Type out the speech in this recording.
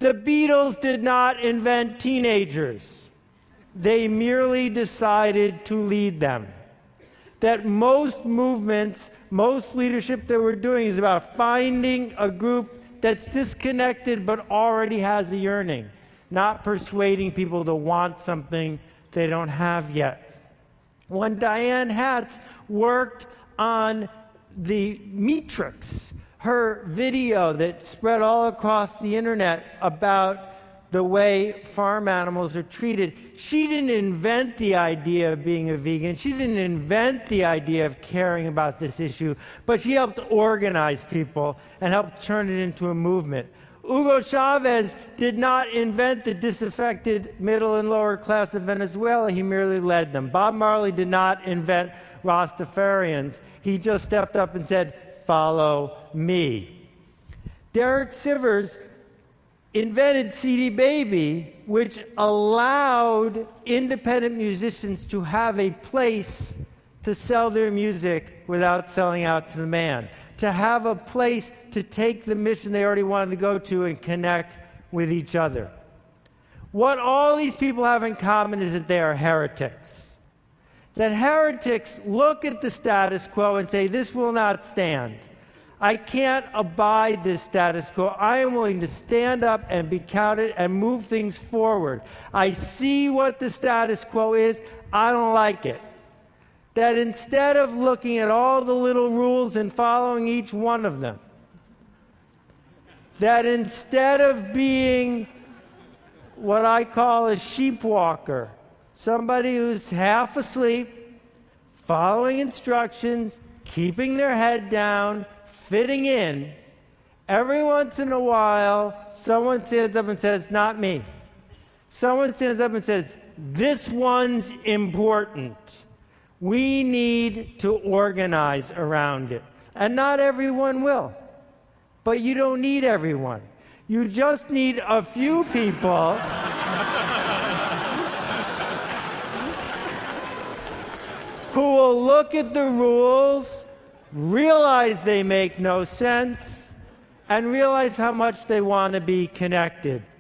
The Beatles did not invent teenagers. They merely decided to lead them. That most movements, most leadership that we're doing is about finding a group that's disconnected but already has a yearning, not persuading people to want something they don't have yet. When Diane Hatz worked on the Matrix, her video that spread all across the internet about the way farm animals are treated, she didn't invent the idea of being a vegan. She didn't invent the idea of caring about this issue, but she helped organize people and helped turn it into a movement. Hugo Chavez did not invent the disaffected middle and lower class of Venezuela. He merely led them. Bob Marley did not invent Rastafarians. He just stepped up and said, "Follow me." Derek Sivers invented CD Baby, which allowed independent musicians to have a place to sell their music without selling out to the man, to have a place to take the mission they already wanted to go to and connect with each other. What all these people have in common is that they are heretics. That heretics look at the status quo and say, "This will not stand. I can't abide this status quo. I am willing to stand up and be counted and move things forward. I see what the status quo is. I don't like it." That instead of looking at all the little rules and following each one of them, that instead of being what I call a sheep walker, somebody who's half asleep, following instructions, keeping their head down, fitting in, every once in a while, someone stands up and says, "Not me." Someone stands up and says, "This one's important. We need to organize around it." And not everyone will. But you don't need everyone. You just need a few people who will look at the rules, realize they make no sense, and realize how much they want to be connected.